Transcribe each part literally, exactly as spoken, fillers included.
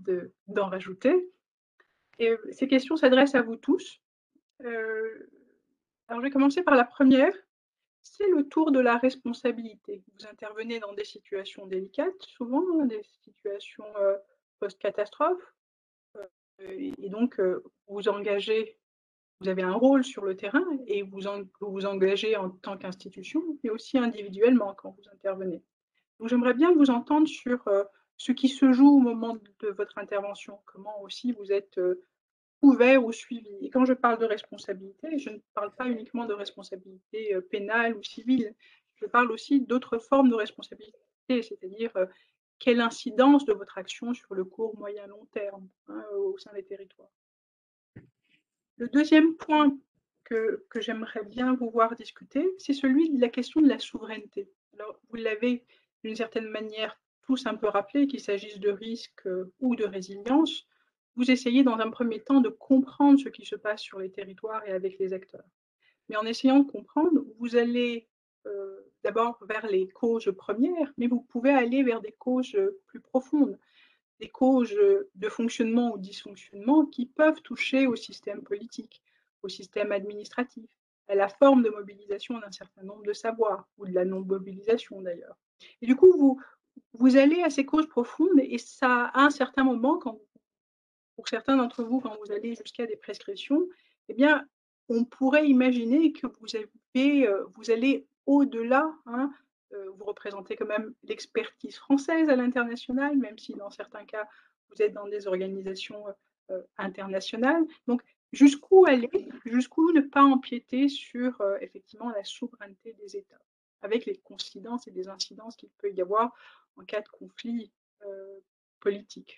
d'en rajouter. Et ces questions s'adressent à vous tous. Euh, alors, je vais commencer par la première. C'est le tour de la responsabilité. Vous intervenez dans des situations délicates, souvent, hein, des situations euh, post-catastrophe, euh, et donc euh, vous engagez, vous avez un rôle sur le terrain et vous en, vous engagez en tant qu'institution, mais aussi individuellement quand vous intervenez. Donc j'aimerais bien vous entendre sur euh, ce qui se joue au moment de votre intervention, comment aussi vous êtes euh, ouvert ou suivi. Et quand je parle de responsabilité, je ne parle pas uniquement de responsabilité euh, pénale ou civile, je parle aussi d'autres formes de responsabilité, c'est-à-dire euh, quelle incidence de votre action sur le court, moyen, long terme hein, au sein des territoires. Le deuxième point que, que j'aimerais bien vous voir discuter, c'est celui de la question de la souveraineté. Alors, vous l'avez d'une certaine manière tous un peu rappelé, qu'il s'agisse de risque euh, ou de résilience. Vous essayez dans un premier temps de comprendre ce qui se passe sur les territoires et avec les acteurs. Mais en essayant de comprendre, vous allez euh, d'abord vers les causes premières, mais vous pouvez aller vers des causes plus profondes, des causes de fonctionnement ou dysfonctionnement qui peuvent toucher au système politique, au système administratif, à la forme de mobilisation d'un certain nombre de savoirs, ou de la non-mobilisation d'ailleurs. Et du coup, vous, vous allez à ces causes profondes et ça, à un certain moment, quand, pour certains d'entre vous, quand vous allez jusqu'à des prescriptions, eh bien, on pourrait imaginer que vous, avez, vous allez au-delà, hein, vous représentez quand même l'expertise française à l'international, même si dans certains cas, vous êtes dans des organisations euh, internationales. Donc, jusqu'où aller, jusqu'où ne pas empiéter sur euh, effectivement la souveraineté des États, avec les coïncidences et les incidences qu'il peut y avoir en cas de conflit euh, politique.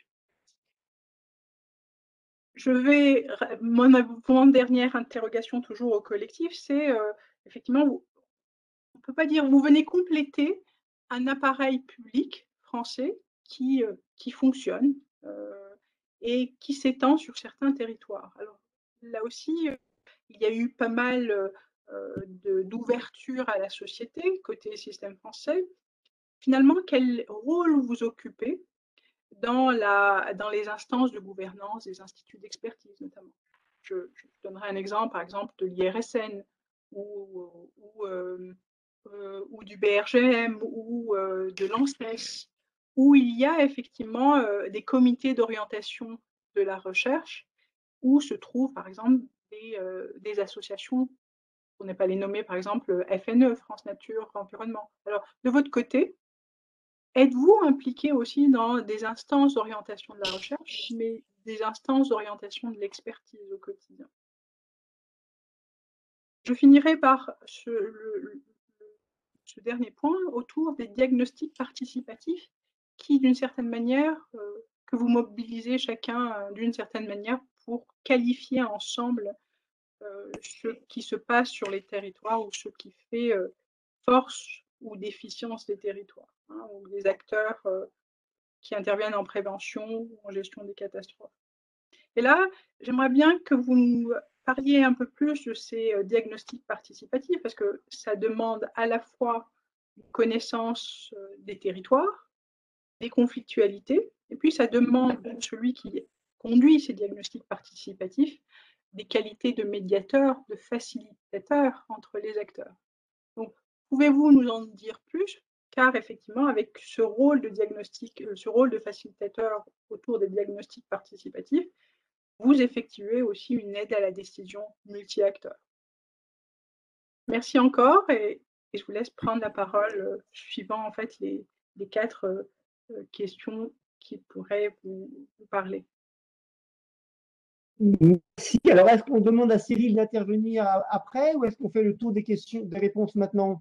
Je vais, mon, mon dernière interrogation toujours au collectif, c'est euh, effectivement, vous, on ne peut pas dire, vous venez compléter un appareil public français qui, euh, qui fonctionne euh, et qui s'étend sur certains territoires. Alors là aussi, euh, il y a eu pas mal euh, d'ouverture à la société côté système français. Finalement, quel rôle vous occupez dans, la, dans les instances de gouvernance des instituts d'expertise notamment? Je, je donnerai un exemple, par exemple, de l'I R S N ou, ou euh, euh, ou du B R G M ou euh, de l'ANSES, où il y a effectivement euh, des comités d'orientation de la recherche, où se trouvent par exemple des, euh, des associations, pour ne pas les nommer, par exemple F N E, France Nature Environnement. Alors, de votre côté, êtes-vous impliqué aussi dans des instances d'orientation de la recherche, mais des instances d'orientation de l'expertise au quotidien? Je finirai par ce, le, ce dernier point autour des diagnostics participatifs qui, d'une certaine manière, euh, que vous mobilisez chacun euh, d'une certaine manière pour qualifier ensemble euh, ce qui se passe sur les territoires ou ce qui fait euh, force ou déficience des territoires, hein, ou des acteurs euh, qui interviennent en prévention ou en gestion des catastrophes. Et là, j'aimerais bien que vous nous parliez un peu plus de ces euh, diagnostics participatifs, parce que ça demande à la fois une connaissance euh, des territoires, des conflictualités, et puis ça demande de celui qui conduit ces diagnostics participatifs des qualités de médiateur, de facilitateur entre les acteurs. Donc, pouvez-vous nous en dire plus? Car effectivement, avec ce rôle de diagnostic, ce rôle de facilitateur autour des diagnostics participatifs, vous effectuez aussi une aide à la décision multi-acteurs. Merci encore et, et, je vous laisse prendre la parole euh, suivant en fait les, les quatre euh, questions qui pourraient vous, vous parler. Merci. Alors, est-ce qu'on demande à Cyril d'intervenir après ou est-ce qu'on fait le tour des questions, des réponses maintenant?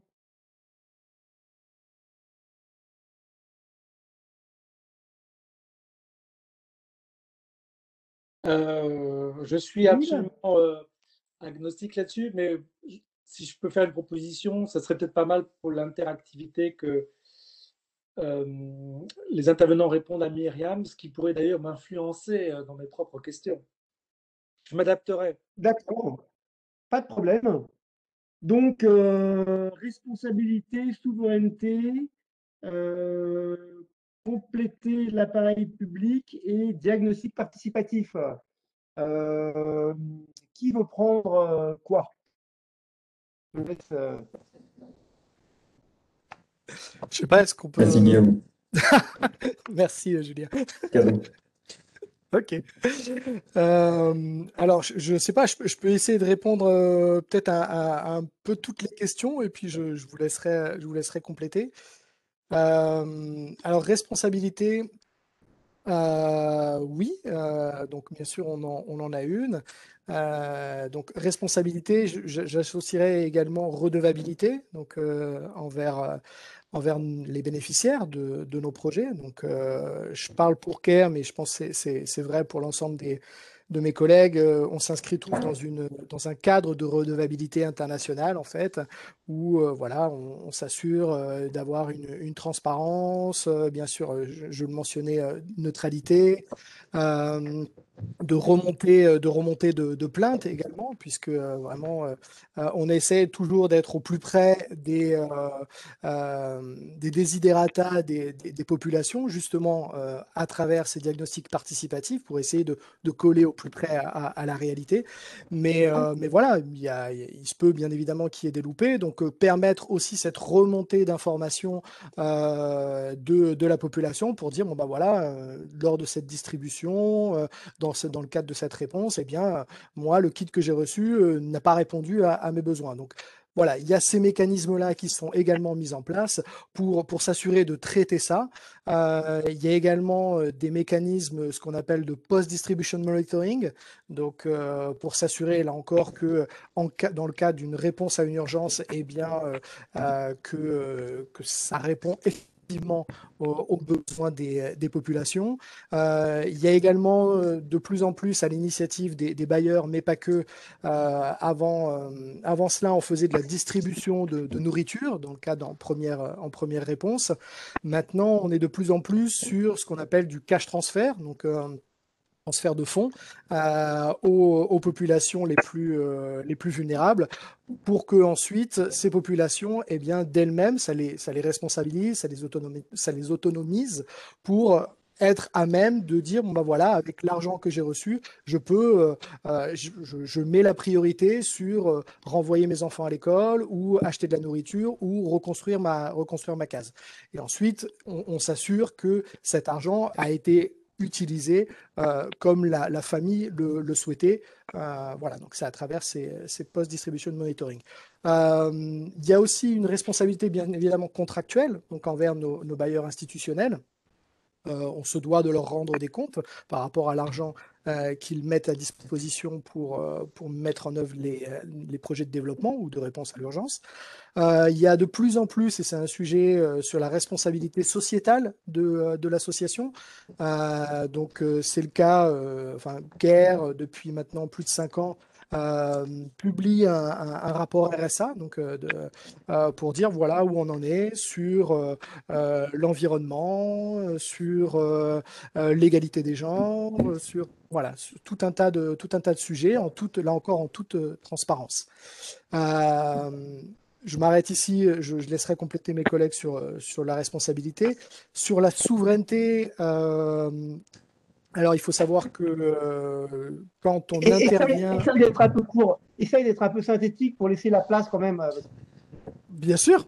Euh, je suis absolument euh, agnostique là-dessus, mais si je peux faire une proposition, ça serait peut-être pas mal pour l'interactivité que euh, les intervenants répondent à Myriam, ce qui pourrait d'ailleurs m'influencer dans mes propres questions. Je m'adapterai. D'accord, pas de problème. Donc, euh, responsabilité, souveraineté, euh, compléter l'appareil public et diagnostic participatif. Euh, qui veut prendre euh, quoi? Je vous laisse, euh, Je sais pas, est-ce qu'on Vas-y, peut. Guillaume. Merci, euh, Julien. Cadeau. Ok. Euh, alors, je ne sais pas, je, peux je peux essayer de répondre euh, peut-être à, à- à un peu toutes les questions et puis je, je vous laisserai, je vous laisserai compléter. Euh, alors, responsabilité, euh, oui, euh, donc bien sûr, on en, on en a une. Euh, donc, responsabilité, je- je- j'associerais également redevabilité, donc euh, envers, euh, envers les bénéficiaires de, de nos projets. Donc, euh, je parle pour CARE, mais je pense que c'est c'est- c'est vrai pour l'ensemble des, de mes collègues. Euh, on s'inscrit tous dans une, dans un cadre de redevabilité internationale, en fait, où euh, voilà, on, on s'assure euh, d'avoir une, une transparence, euh, bien sûr, euh, je, je le mentionnais, euh, neutralité. euh, de remonter, euh, de remonter de, de plaintes également, puisque euh, vraiment, euh, euh, on essaie toujours d'être au plus près des, euh, euh, des desiderata des, des- des populations, justement euh, à travers ces diagnostics participatifs, pour essayer de, de coller au plus près à, à- à la réalité. Mais, euh, mais voilà, il, y a- il se peut bien évidemment qu'il y ait des loupés, donc euh, permettre aussi cette remontée d'informations euh, de, de la population pour dire, bon ben voilà, euh, lors de cette distribution, euh, dans, ce- dans le cadre de cette réponse, eh bien, euh, moi, le kit que j'ai reçu euh, n'a pas répondu à, à mes besoins. Donc, voilà, il y a ces mécanismes-là qui sont également mis en place pour, pour s'assurer de traiter ça. Euh, il y a également euh, des mécanismes, ce qu'on appelle de post-distribution monitoring, donc euh, pour s'assurer, là encore, que en cas, dans le cas d'une réponse à une urgence, eh bien, euh, euh, que, euh, que ça répond effectivement aux, aux besoins des, des populations. Euh, il y a également euh, de plus en plus à l'initiative des, des bailleurs, mais pas que. Euh, avant, euh, avant cela, on faisait de la distribution de, de nourriture, dans le cadre en première, en première réponse. Maintenant, on est de plus en plus sur ce qu'on appelle du cash transfert, donc euh, transfert de fonds euh, aux, aux populations les plus, euh, les plus vulnérables, pour que ensuite ces populations, eh bien, d'elles-mêmes, ça les, ça les responsabilise, ça les autonomise, ça les autonomise pour être à même de dire, bon ben voilà, avec l'argent que j'ai reçu, je peux, euh, euh, je, je- je mets la priorité sur euh, renvoyer mes enfants à l'école ou acheter de la nourriture ou reconstruire ma, reconstruire ma case. Et ensuite, on, on s'assure que cet argent a été utilisé euh, comme la, la famille le, le souhaitait. Euh, voilà, donc c'est à travers ces, ces post-distribution monitoring. Euh, il y a aussi une responsabilité bien évidemment contractuelle, donc envers nos, nos bailleurs institutionnels. Euh, on se doit de leur rendre des comptes par rapport à l'argent euh, qu'ils mettent à disposition pour, euh, pour mettre en œuvre les, les projets de développement ou de réponse à l'urgence. Euh, il y a de plus en plus, et c'est un sujet euh, sur la responsabilité sociétale de, euh, de l'association. Euh, donc euh, c'est le cas, euh, enfin CARE, euh, depuis maintenant plus de cinq ans, euh, publie un, un- un rapport R S A donc, euh, de- euh, pour dire voilà où on en est sur euh, euh, l'environnement, euh, sur euh, euh, l'égalité des genres, euh, sur voilà, sur tout un tas de, tout un tas de sujets, en toute, là encore en toute euh, transparence. Euh, je m'arrête ici, je, je laisserai compléter mes collègues sur, euh, sur la responsabilité. Sur la souveraineté, euh, alors il faut savoir que euh, quand on et- essaye, intervient, essaye d'être un peu court, essaye d'être un peu synthétique pour laisser la place quand même. euh, bien sûr.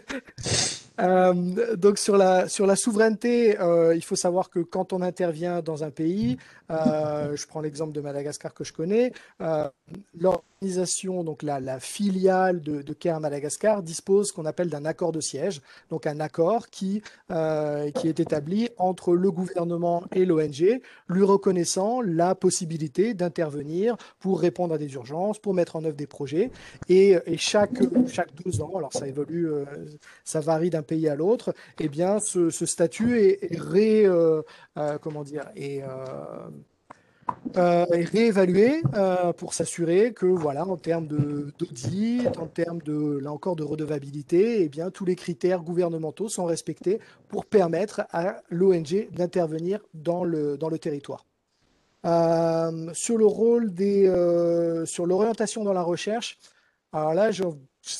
Euh, donc sur la, sur la souveraineté, euh, il faut savoir que quand on intervient dans un pays, euh, je prends l'exemple de Madagascar que je connais, euh, l'organisation, donc la, la filiale de, de CARE Madagascar, dispose qu'on appelle d'un accord de siège, donc un accord qui, euh, qui est établi entre le gouvernement et l'O N G, lui reconnaissant la possibilité d'intervenir pour répondre à des urgences, pour mettre en œuvre des projets. Et, et chaque, chaque deux ans, alors ça évolue, euh, ça varie d'un pays à l'autre, eh bien, ce, ce statut est, est ré, euh, euh, comment dire, est, euh, euh, est réévalué euh, pour s'assurer que, voilà, en termes de d'audit, en termes de, là encore, de redevabilité, eh bien, tous les critères gouvernementaux sont respectés pour permettre à l'O N G d'intervenir dans le, dans le territoire. Euh, sur le rôle des, euh, sur l'orientation dans la recherche, alors là, je,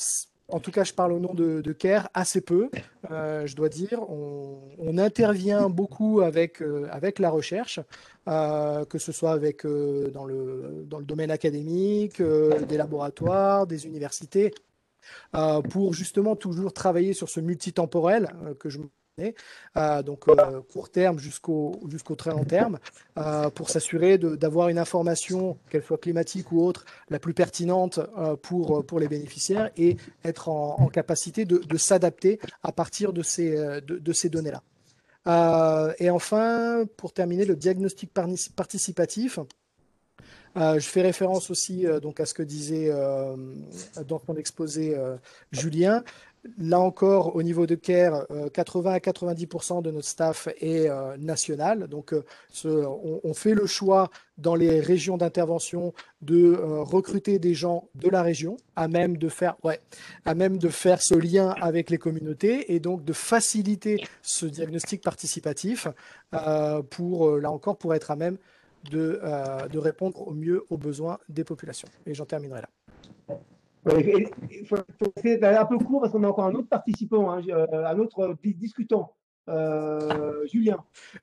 en tout cas, je parle au nom de, de CARE, assez peu, euh, je dois dire. On, on intervient beaucoup avec, euh, avec la recherche, euh, que ce soit avec, euh, dans le, dans le domaine académique, euh, des laboratoires, des universités, euh, pour justement toujours travailler sur ce multitemporel euh, que je mentionnais, euh, donc euh, court terme jusqu'au jusqu'au très long terme, euh, pour s'assurer de- d'avoir une information, qu'elle soit climatique ou autre, la plus pertinente euh, pour, pour les bénéficiaires et être en, en capacité de, de s'adapter à partir de ces, euh, de, de ces données-là. Euh, et enfin, pour terminer, le diagnostic parni- participatif. Euh, je fais référence aussi euh, donc à ce que disait euh, dans son exposé euh, Julien. Là encore, au niveau de CARE, euh, quatre-vingts à quatre-vingt-dix pour cent de notre staff est euh, national. Donc, euh, ce- on, on fait le choix dans les régions d'intervention de euh, recruter des gens de la région à même de faire, ouais, à même de faire ce lien avec les communautés et donc de faciliter ce diagnostic participatif euh, pour, euh, là encore, pour être à même de, euh, de répondre au mieux aux besoins des populations. Et j'en terminerai là. Il faut, faut essayer d'aller un peu court parce qu'on a encore un autre participant, hein, euh, un autre discutant. Euh, Julien.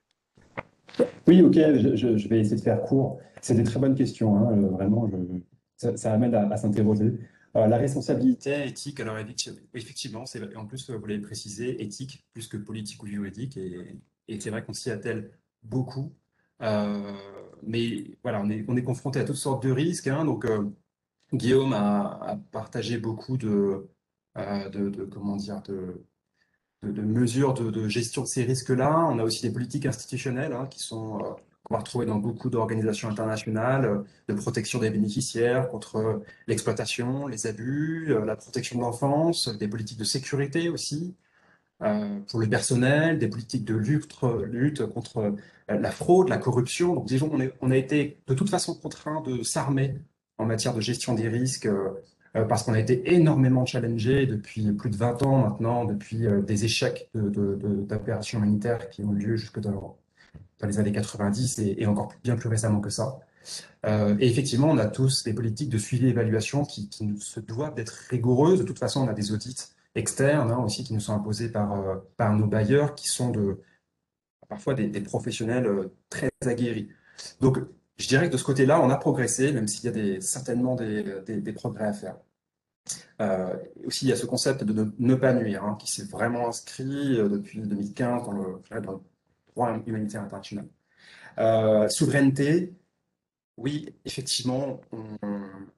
Oui, ok, je, je- je vais essayer de faire court. C'est des très bonnes questions, hein, euh, vraiment, je- ça, ça amène à, à s'interroger. Euh, la responsabilité éthique, alors effectivement, effectivement, c'est vrai, en plus, vous l'avez précisé, éthique plus que politique ou juridique, et, et c'est vrai qu'on s'y attelle beaucoup. Euh, mais voilà, on est, on est confronté à toutes sortes de risques, hein, donc euh, Guillaume a, a partagé beaucoup de, euh, de, de- comment dire, de de, de mesures de, de gestion de ces risques-là. On a aussi des politiques institutionnelles hein, qui sont, euh, qu'on va retrouver dans beaucoup d'organisations internationales, euh, de protection des bénéficiaires contre euh, l'exploitation, les abus, euh, la protection de l'enfance, des politiques de sécurité aussi, euh, pour le personnel, des politiques de lutte, lutte contre euh, la fraude, la corruption. Donc disons, on, est, on a été de toute façon contraint de s'armer en matière de gestion des risques euh, euh, parce qu'on a été énormément challengé depuis plus de vingt ans maintenant, depuis euh, des échecs de, de, de, d'opérations humanitaires qui ont eu lieu jusque dans, dans les années quatre-vingt-dix et, et encore bien plus récemment que ça. Euh, et effectivement, on a tous des politiques de suivi et évaluation qui, qui nous, se doivent d'être rigoureuses. De toute façon, on a des audits externes hein, aussi qui nous sont imposés par, euh, par nos bailleurs qui sont de, parfois des, des professionnels euh, très aguerris. Donc, je dirais que de ce côté-là, on a progressé, même s'il y a des, certainement des, des, des progrès à faire. Euh, aussi, il y a ce concept de ne, ne pas nuire, hein, qui s'est vraiment inscrit euh, depuis deux mille quinze dans le, dans le droit humanitaire international. Euh, souveraineté, oui, effectivement, on-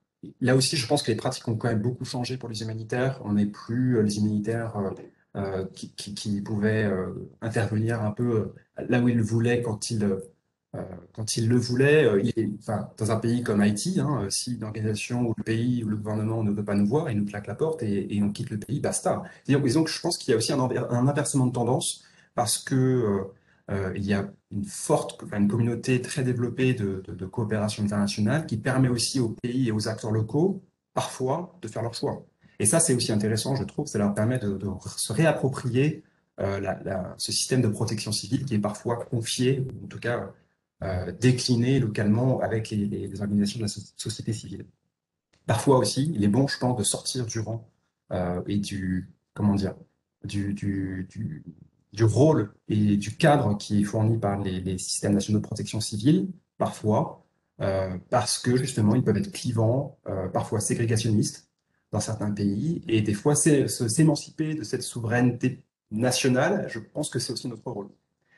là aussi, je pense que les pratiques ont quand même beaucoup changé pour les humanitaires. On n'est plus euh, les humanitaires euh, euh, qui, qui- qui pouvaient euh, intervenir un peu euh, là où ils le voulaient quand ils, euh, quand ils le voulaient. Euh, il est- enfin, dans un pays comme Haïti, hein, euh, si une organisation ou le pays ou le gouvernement ne veut pas nous voir, il nous claque la porte et, et on quitte le pays, basta. Disons, disons que je pense qu'il y a aussi un, enver- un inversement de tendance parce que euh, euh, il y a une forte, enfin, une communauté très développée de, de- de coopération internationale qui permet aussi aux pays et aux acteurs locaux, parfois, de faire leur choix. Et ça, c'est aussi intéressant, je trouve, ça leur permet de, de se réapproprier euh, la- la- ce système de protection civile qui est parfois confié, ou en tout cas euh, décliné localement avec les, les- les organisations de la so- société civile. Parfois aussi, il est bon, je pense, de sortir du rang euh, et du, comment dire, du, du, du, du rôle et du cadre qui est fourni par les, les systèmes nationaux de protection civile, parfois, euh, parce que justement, ils peuvent être clivants, euh, parfois ségrégationnistes dans certains pays, et des fois, c'est- se- s'émanciper de cette souveraineté nationale, je pense que c'est aussi notre rôle.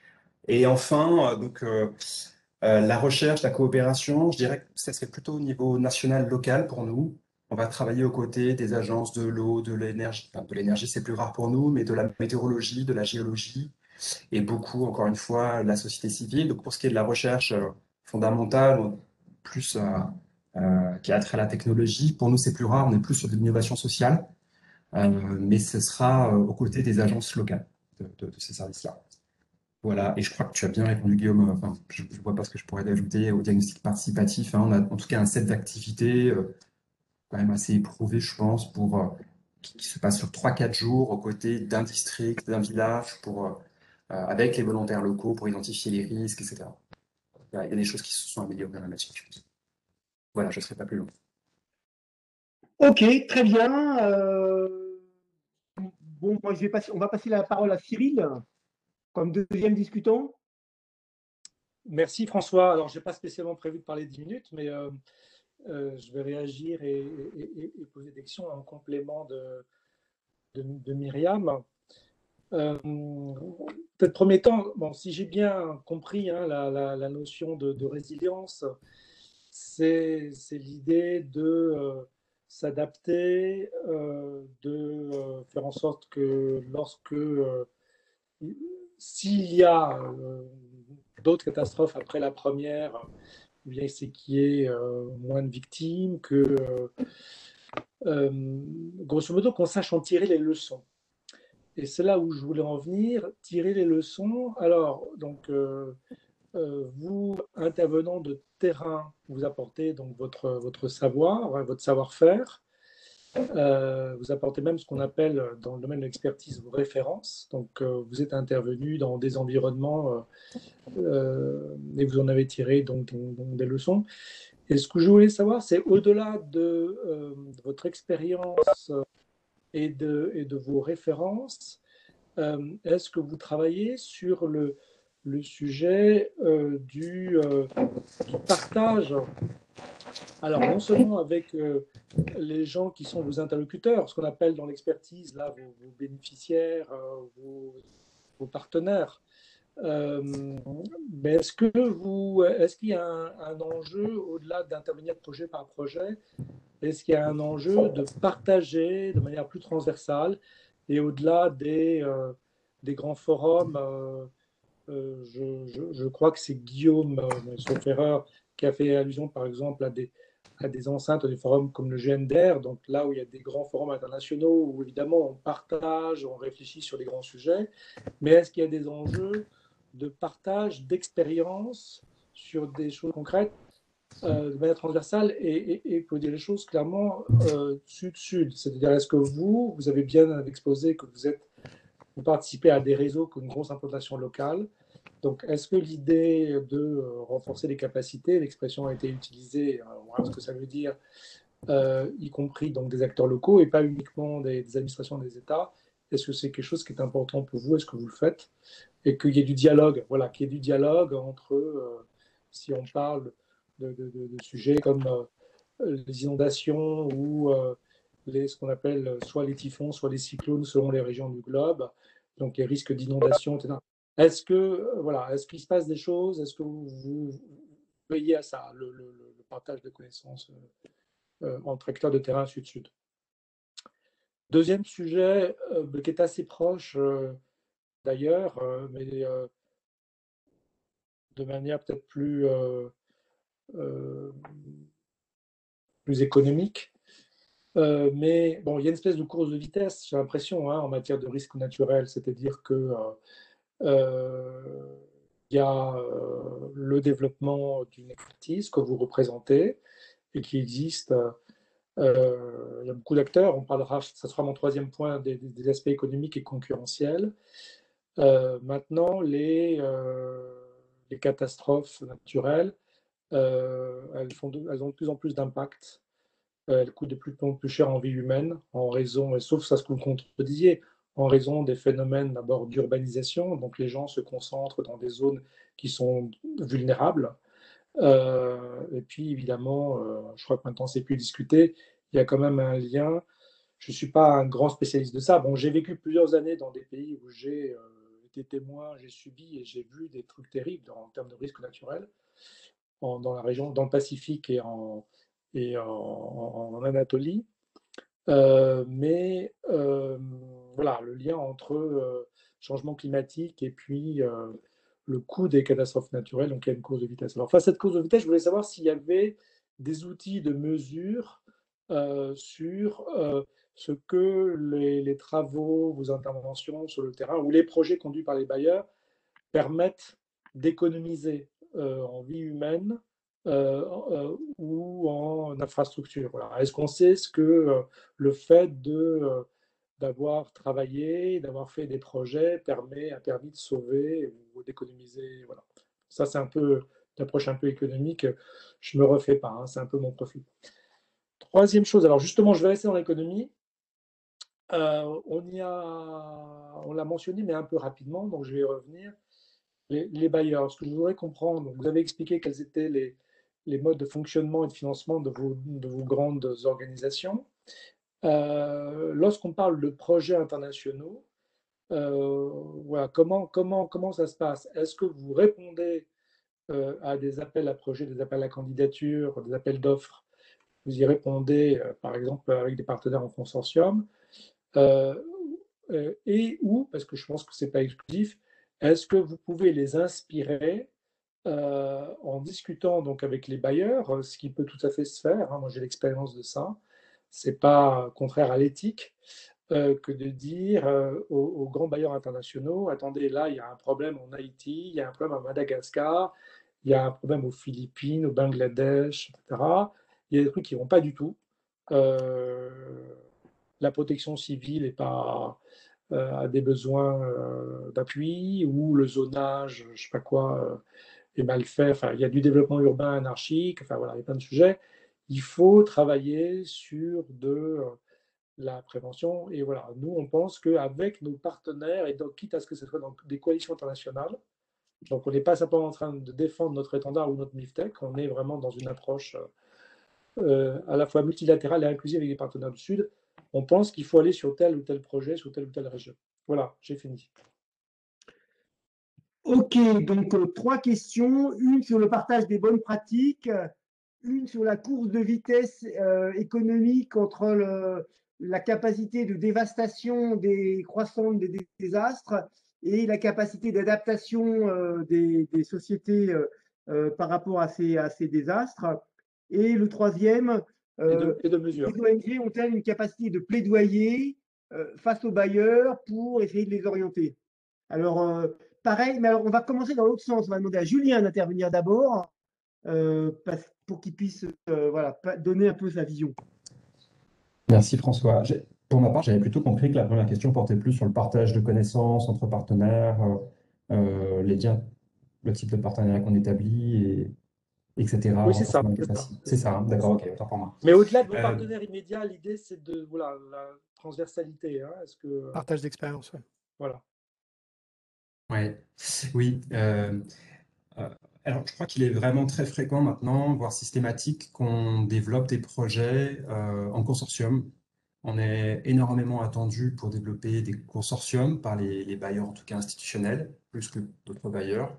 Et enfin, euh, donc, euh, euh, la recherche, la coopération, je dirais que ça serait plutôt au niveau national, local pour nous. On va travailler aux côtés des agences de l'eau, de l'énergie. Enfin, de l'énergie, c'est plus rare pour nous, mais de la météorologie, de la géologie, et beaucoup, encore une fois, de la société civile. Donc, pour ce qui est de la recherche euh, fondamentale, plus euh, euh, qui a trait à la technologie, pour nous, c'est plus rare. On est plus sur de l'innovation sociale, euh, mais ce sera euh, aux côtés des agences locales de, de- de ces services-là. Voilà, et je crois que tu as bien répondu, Guillaume. Enfin, je ne vois pas ce que je pourrais ajouter au diagnostic participatif, hein. On a en tout cas un set d'activités euh, quand même assez éprouvé, je pense, pour, euh, qui, qui se passe sur trois quatre jours aux côtés d'un district, d'un village, pour, euh, euh, avec les volontaires locaux pour identifier les risques, et cetera. Il y a, il y a des choses qui se sont améliorées dans là-dessus, je pense. Voilà, je ne serai pas plus long. Ok, très bien. Euh, bon, moi, je vais passer, on va passer la parole à Cyril comme deuxième discutant. Merci François. Alors, je n'ai pas spécialement prévu de parler dix minutes, mais euh, euh, je vais réagir et, et, et, et poser des questions en complément de, de, de Myriam. Euh, Peut-être premier temps, bon, si j'ai bien compris hein, la, la, la, notion de, de résilience, c'est l'idée de euh, s'adapter, euh, de euh, faire en sorte que lorsque, euh, s'il y a euh, d'autres catastrophes après la première, eh bien c'est qu'il y ait euh, moins de victimes, que euh, euh, grosso modo qu'on sache en tirer les leçons. Et c'est là où je voulais en venir, tirer les leçons. Alors, donc, euh, euh, vous, intervenant de terrain, vous apportez donc votre, votre savoir, votre savoir-faire. Euh, vous apportez même ce qu'on appelle dans le domaine de l'expertise vos références. Donc, euh, vous êtes intervenu dans des environnements euh, euh, et vous en avez tiré donc, donc, donc, des leçons. Et ce que je voulais savoir, c'est au-delà de, euh, de votre expérience et de, et de vos références, euh, est-ce que vous travaillez sur le, le sujet euh, du, euh, du partage? Alors, non seulement avec euh, les gens qui sont vos interlocuteurs, ce qu'on appelle dans l'expertise, là, vos, vos bénéficiaires, euh, vos, vos partenaires, euh, mais est-ce que vous, est-ce qu'il y a un, un enjeu au-delà d'intervenir projet par projet? Est-ce qu'il y a un enjeu de partager de manière plus transversale et au-delà des, euh, des grands forums? euh, euh, je, je, je, crois que c'est Guillaume, euh, sauf erreur, qui a fait allusion par exemple à des, à des enceintes, des forums comme le G N D R, donc là où il y a des grands forums internationaux où évidemment on partage, on réfléchit sur des grands sujets, mais est-ce qu'il y a des enjeux de partage d'expériences sur des choses concrètes euh, de manière transversale et, et, et pour dire les choses clairement euh, sud-sud, c'est-à-dire est-ce que vous, vous avez bien exposé que vous êtes, vous participez à des réseaux qui ont une grosse implantation locale. Donc, est-ce que l'idée de renforcer les capacités, l'expression a été utilisée, on verra ce que ça veut dire, euh, y compris donc des acteurs locaux et pas uniquement des, des administrations des États, est-ce que c'est quelque chose qui est important pour vous? Est-ce que vous le faites? Et qu'il y ait du dialogue, voilà, qu'il y ait du dialogue entre, euh, si on parle de, de, de, de sujets comme euh, les inondations ou euh, les, ce qu'on appelle soit les typhons, soit les cyclones selon les régions du globe, donc les risques d'inondation, et cetera. Est-ce que, euh, voilà, est-ce qu'il se passe des choses? Est-ce que vous, vous veillez à ça, le, le, le partage de connaissances euh, entre acteurs de terrain sud-sud? Deuxième sujet euh, qui est assez proche euh, d'ailleurs, euh, mais euh, de manière peut-être plus, euh, euh, plus économique. Euh, mais bon, il y a une espèce de course de vitesse, j'ai l'impression, hein, en matière de risque naturel, c'est-à-dire que euh, euh, il y a euh, le développement d'une expertise que vous représentez et qui existe. Euh, il y a beaucoup d'acteurs, on parlera, ça sera mon troisième point, des, des aspects économiques et concurrentiels. Euh, maintenant, les, euh, les catastrophes naturelles, euh, elles, font de, elles ont de plus en plus d'impact. Euh, elles coûtent de plus en plus cher en vie humaine, en raison, et sauf ça ce que vous contredisiez, en raison des phénomènes d'abord d'urbanisation. Donc les gens se concentrent dans des zones qui sont vulnérables. Euh, et puis évidemment, euh, je crois que maintenant c'est plus discuté, il y a quand même un lien. Je ne suis pas un grand spécialiste de ça. Bon, j'ai vécu plusieurs années dans des pays où j'ai euh, été témoin, j'ai subi et j'ai vu des trucs terribles en termes de risques naturels, en, dans la région, dans le Pacifique et en, et en, en Anatolie. Euh, mais euh, voilà, le lien entre euh, changement climatique et puis euh, le coût des catastrophes naturelles, donc il y a une course de vitesse. Alors, face à cette course de vitesse, je voulais savoir s'il y avait des outils de mesure euh, sur euh, ce que les, les travaux, vos interventions sur le terrain ou les projets conduits par les bailleurs permettent d'économiser euh, en vie humaine euh, euh, ou en infrastructure. Voilà. Est-ce qu'on sait ce que euh, le fait de, euh, d'avoir travaillé, d'avoir fait des projets permet, a permis de sauver ou d'économiser? Voilà. Ça, c'est un peu une approche un peu économique. Je ne me refais pas, hein, c'est un peu mon profil. Troisième chose, alors justement, je vais rester dans l'économie. Euh, on y a, on l'a mentionné, mais un peu rapidement, donc je vais y revenir. Les, les bailleurs, ce que je voudrais comprendre, vous avez expliqué quels étaient les, les modes de fonctionnement et de financement de vos, de vos grandes organisations. Euh, lorsqu'on parle de projets internationaux, euh, voilà, comment, comment, comment ça se passe? Est-ce que vous répondez euh, à des appels à projets, des appels à candidature, des appels d'offres? Vous y répondez, euh, par exemple, avec des partenaires en consortium, euh, euh, et ou, parce que je pense que ce n'est pas exclusif, est-ce que vous pouvez les inspirer euh, en discutant donc avec les bailleurs, ce qui peut tout à fait se faire, hein, moi j'ai l'expérience de ça, c'est pas contraire à l'éthique euh, que de dire euh, aux, aux grands bailleurs internationaux, attendez, là il y a un problème en Haïti, il y a un problème à Madagascar, il y a un problème aux Philippines, au Bangladesh, et cetera. Il y a des trucs qui ne vont pas du tout. Euh, la protection civile est pas, euh, a des besoins euh, d'appui, ou le zonage, je sais pas quoi, euh, est mal fait. Enfin, il y a du développement urbain anarchique. Enfin voilà, il y a plein de sujets. Il faut travailler sur de euh, la prévention. Et voilà, nous, on pense qu'avec nos partenaires, et donc, quitte à ce que ce soit dans des coalitions internationales, donc on n'est pas simplement en train de défendre notre étendard ou notre MIFTEC, on est vraiment dans une approche euh, à la fois multilatérale et inclusive avec les partenaires du Sud. On pense qu'il faut aller sur tel ou tel projet, sur telle ou telle région. Voilà, j'ai fini. Ok, donc euh, trois questions. Une sur le partage des bonnes pratiques, une sur la course de vitesse euh, économique entre le, la capacité de dévastation des croissantes des désastres et la capacité d'adaptation euh, des, des, sociétés euh, euh, par rapport à ces, à ces désastres. Et le troisième, Et euh, de, et de mesure. les O N G ont-elles une capacité de plaidoyer euh, face aux bailleurs pour essayer de les orienter? Alors, euh, pareil, mais alors on va commencer dans l'autre sens. On va demander à Julien d'intervenir d'abord euh, pour qu'il puisse euh, voilà, donner un peu sa vision. Merci François. Pour ma part, j'avais plutôt compris que la première question portait plus sur le partage de connaissances entre partenaires, euh, euh, les liens, le type de partenariat qu'on établit, et, etc. Oui, c'est ça. C'est ça, hein, d'accord, ok, autant pour moi. Mais au-delà de vos Euh, partenaires immédiats, l'idée, c'est de voilà, la transversalité. Hein. Est-ce que, Partage d'expérience, ouais. Voilà. Ouais. Oui. Euh, euh, alors, je crois qu'il est vraiment très fréquent maintenant, voire systématique, qu'on développe des projets euh, en consortium. On est énormément attendu pour développer des consortiums par les, les bailleurs, en tout cas institutionnels, plus que d'autres bailleurs.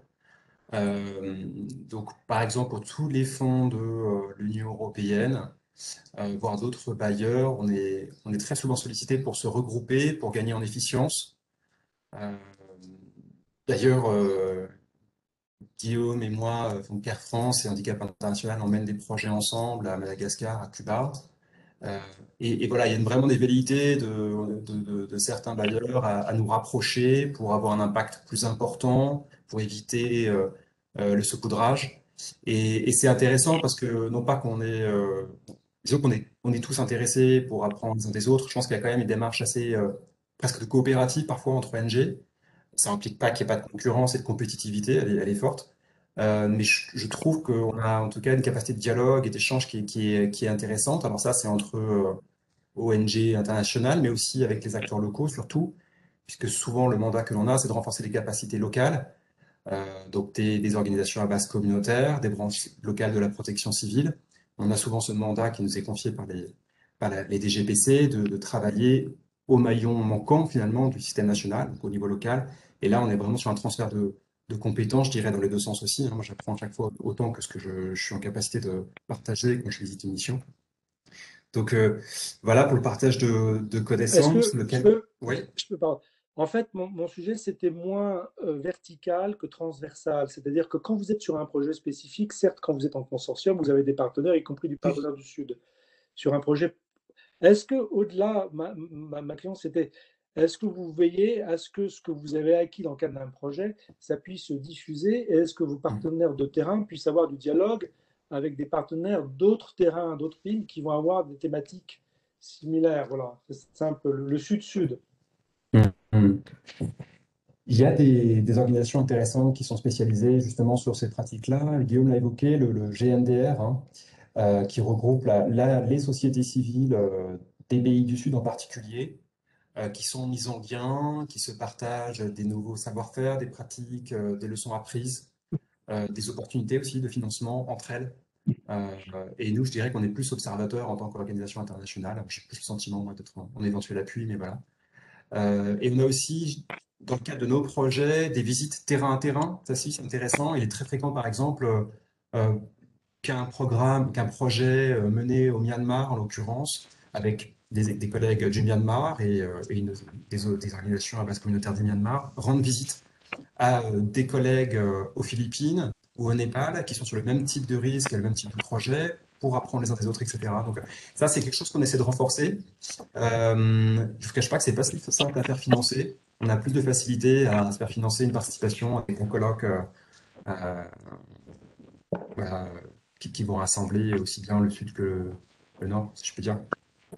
Euh, donc, par exemple, pour tous les fonds de euh, l'Union européenne, euh, voire d'autres bailleurs, on est, on est très souvent sollicité pour se regrouper, pour gagner en efficience. Euh, D'ailleurs, euh, Guillaume et moi, euh, donc Air France et Handicap International, on mène des projets ensemble à Madagascar, à Cuba. Euh, et, et voilà, il y a une, vraiment des velléités de, de, de, de certains bailleurs à, à nous rapprocher pour avoir un impact plus important, pour éviter euh, euh, le saupoudrage. Et, et c'est intéressant parce que non pas qu'on est, euh, disons qu'on est, on est tous intéressés pour apprendre les uns des autres. Je pense qu'il y a quand même une démarche assez euh, presque de coopérative parfois entre O N G. Ça n'implique pas qu'il n'y ait pas de concurrence et de compétitivité, elle est, elle est forte. Euh, mais je, je trouve qu'on a en tout cas une capacité de dialogue et d'échange qui, est- qui est, qui est intéressante. Alors ça, c'est entre euh, O N G internationales, mais aussi avec les acteurs locaux surtout, puisque souvent le mandat que l'on a, c'est de renforcer les capacités locales, euh, donc des, des organisations à base communautaire, des branches locales de la protection civile. On a souvent ce mandat qui nous est confié par les, par la- les D G P C de, de travailler au maillon manquant finalement du système national, donc au niveau local. Et là, on est vraiment sur un transfert de, de compétences, je dirais, dans les deux sens aussi. Hein. Moi, j'apprends à chaque fois autant que ce que je, je suis en capacité de partager quand je visite une mission. Donc euh, voilà pour le partage de, de Est-ce connaissances. que Lequel... je peux, Oui. je peux pas. En fait, mon, mon sujet, c'était moins euh, vertical que transversal. C'est-à-dire que quand vous êtes sur un projet spécifique, certes, quand vous êtes en consortium, vous avez des partenaires, y compris du partenaire du Sud. Sur un projet, est-ce que au-delà, ma, ma, ma question, c'était, est-ce que vous veillez à ce que ce que vous avez acquis dans le cadre d'un projet, ça puisse se diffuser, et est-ce que vos partenaires de terrain puissent avoir du dialogue avec des partenaires d'autres terrains, d'autres pays qui vont avoir des thématiques similaires? Voilà, c'est un peu le sud-sud. Mmh. Il y a des, des organisations intéressantes qui sont spécialisées justement sur ces pratiques-là. Guillaume l'a évoqué, le, le G N D R, hein, euh, qui regroupe la, la, les sociétés civiles euh, des pays du Sud en particulier, euh, qui sont mises en lien, qui se partagent des nouveaux savoir-faire, des pratiques, euh, des leçons apprises, euh, des opportunités aussi de financement entre elles. Euh, et nous, je dirais qu'on est plus observateurs en tant qu'organisation internationale. J'ai plus le sentiment, moi, d'être en, en éventuel appui, mais voilà. Euh, et on a aussi, dans le cadre de nos projets, des visites terrain à terrain. Ça, si, c'est intéressant. Il est très fréquent, par exemple, euh, qu'un programme, qu'un projet euh, mené au Myanmar, en l'occurrence, avec des, des collègues du Myanmar et, euh, et une, des, des organisations à base communautaire du Myanmar, rendent visite à euh, des collègues euh, aux Philippines ou au Népal qui sont sur le même type de risque et le même type de projet pour apprendre les uns des autres, et cetera. Donc ça, c'est quelque chose qu'on essaie de renforcer. Euh, je ne vous cache pas que c'est pas si simple à faire financer. On a plus de facilité à se faire financer une participation avec un colloque euh, euh, voilà, qui, qui vont rassembler aussi bien le sud que le, le nord, si je peux dire.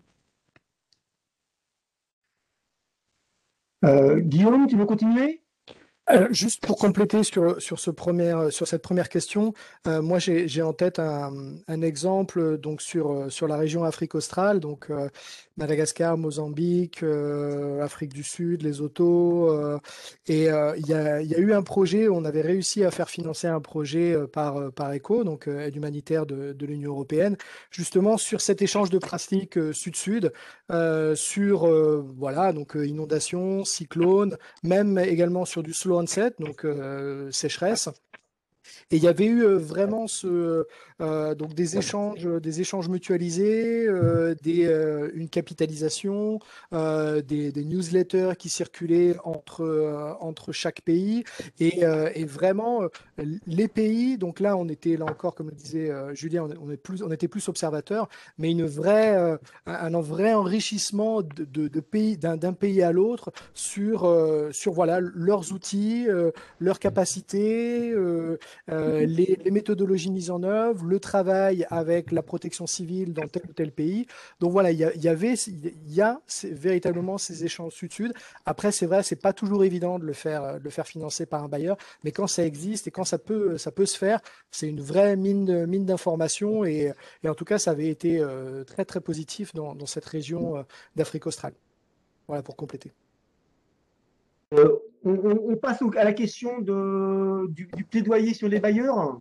Euh, Guillaume, tu veux continuer? Euh, juste pour compléter sur, sur, ce premier, sur cette première question, euh, moi j'ai j'ai en tête un, un exemple donc sur, euh, sur la région Afrique australe, donc euh, Madagascar, Mozambique, euh, Afrique du Sud, Lesotho. Euh, et euh, il y a, il y a eu un projet, on avait réussi à faire financer un projet euh, par, euh, par ECHO, donc euh, aide humanitaire de, de l'Union européenne, justement sur cet échange de pratiques euh, sud-sud, euh, sur euh, voilà, donc euh, inondations, cyclones, même également sur du slow onset, donc euh, sécheresse. Et il y avait eu euh, vraiment ce, euh, donc des échanges, des échanges mutualisés, euh, des, euh, une capitalisation, euh, des, des newsletters qui circulaient entre, euh, entre chaque pays. Et, euh, et vraiment, euh, les pays, donc là, on était là encore, comme le disait euh, Julien, on, on est plus, on était plus observateurs, mais une vraie, euh, un, un vrai enrichissement de, de, de pays, d'un d'un pays à l'autre sur, euh, sur voilà, leurs outils, euh, leurs capacités. Euh, euh, les, les méthodologies mises en œuvre, le travail avec la protection civile dans tel ou tel pays. Donc voilà, il y, a- il y avait, il y a ces- véritablement ces échanges sud-sud. Après, c'est vrai, c'est pas toujours évident de le faire, euh, de le faire financer par un bailleur, mais quand ça existe et quand ça peut, ça peut se faire, c'est une vraie mine, de- mine d'informations et, et en tout cas, ça avait été euh, très très positif dans, dans cette région euh, d'Afrique australe. Voilà pour compléter. Euh, on, on- on passe au- à la question de, du, du plaidoyer sur les bailleurs.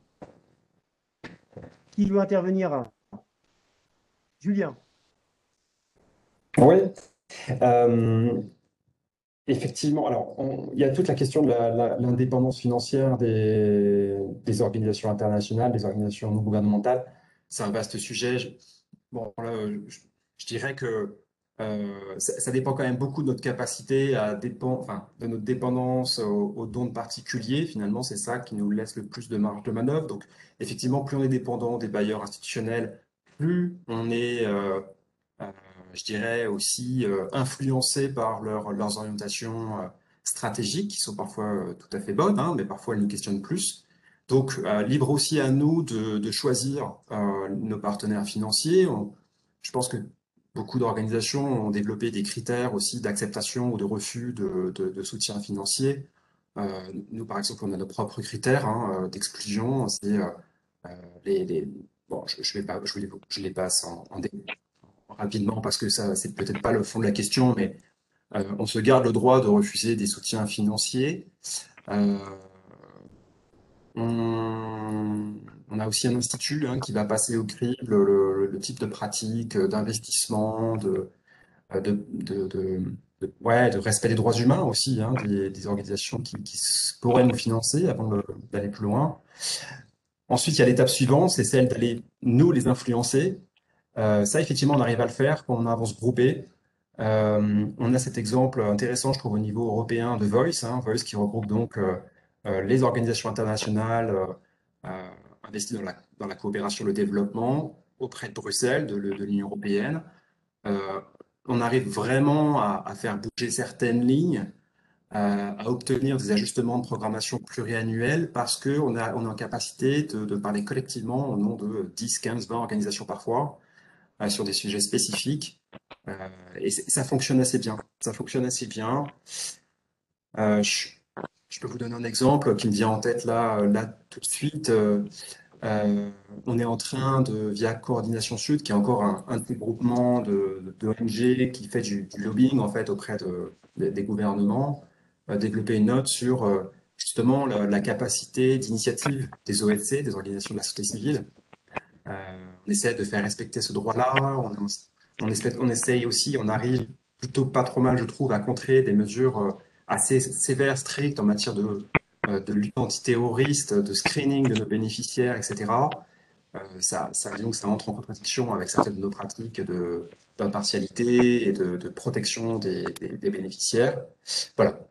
Qui veut intervenir? Julien. Oui, euh, effectivement. Alors, on- il y a toute la question de la- la- l'indépendance financière des, des organisations internationales, des organisations non gouvernementales. C'est un vaste sujet. Je- bon, là, euh, je, je dirais que euh, ça, ça dépend quand même beaucoup de notre capacité à dépendre, enfin, de notre dépendance aux, aux dons de particuliers. Finalement, c'est ça qui nous laisse le plus de marge de manœuvre. Donc, effectivement, plus on est dépendant des bailleurs institutionnels, plus on est euh, euh, je dirais aussi euh, influencés par leur- leurs orientations euh, stratégiques, qui sont parfois euh, tout à fait bonnes, hein, mais parfois elles nous questionnent plus. Donc, euh, libre aussi à nous de, de choisir euh, nos partenaires financiers. On- je pense que beaucoup d'organisations ont développé des critères aussi d'acceptation ou de refus de, de- de soutien financier. Euh, nous, par exemple, on a nos propres critères hein, euh, d'exclusion. C'est euh, euh, les, les- bon, je, je vais pas, je, vous les, je les passe en, en détail rapidement parce que ça, c'est peut-être pas le fond de la question, mais euh, on se garde le droit de refuser des soutiens financiers. Euh, on, on a aussi un institut hein, qui va passer au crible le, le- le type de pratique, euh, d'investissement, de, euh, de, de, de- de- ouais, de respect des droits humains aussi, hein, des, des organisations qui, qui s- pourraient nous financer avant de- d'aller plus loin. Ensuite, il y a l'étape suivante, c'est celle d'aller nous les influencer. Euh, ça, effectivement, on arrive à le faire quand on avance groupé. Euh, on a cet exemple intéressant, je trouve, au niveau européen de Voice, hein, Voice qui regroupe donc euh, euh, les organisations internationales euh, euh, investies dans la, dans la coopération et le développement auprès de Bruxelles, de, le- de l'Union européenne. Euh, on arrive vraiment à, à faire bouger certaines lignes, à, à obtenir des ajustements de programmation pluriannuels parce qu'on a, on est en capacité de, de parler collectivement au nom de dix, quinze, vingt organisations parfois euh, sur des sujets spécifiques. Euh, et c'est- ça fonctionne assez bien. Ça fonctionne assez bien. Euh, je, je peux vous donner un exemple qui me vient en tête là, là tout de suite. Euh, Euh, on est en train de, via Coordination Sud, qui est encore un, un des groupements de, de, de O N G qui fait du, du lobbying en fait auprès de, de- des gouvernements, euh, développer une note sur euh, justement la, la capacité d'initiative des O N C, des organisations de la société civile. Euh, on essaie de faire respecter ce droit-là. On, on, essaie, on essaye aussi, on arrive plutôt pas trop mal, je trouve, à contrer des mesures euh, assez sévères, strictes en matière de, euh, de lutte antiterroriste, de screening de nos bénéficiaires, et cetera. Euh, ça, ça, disons que ça entre en contradiction avec certaines de nos pratiques de, d'impartialité et de, de protection des, des, des bénéficiaires. Voilà.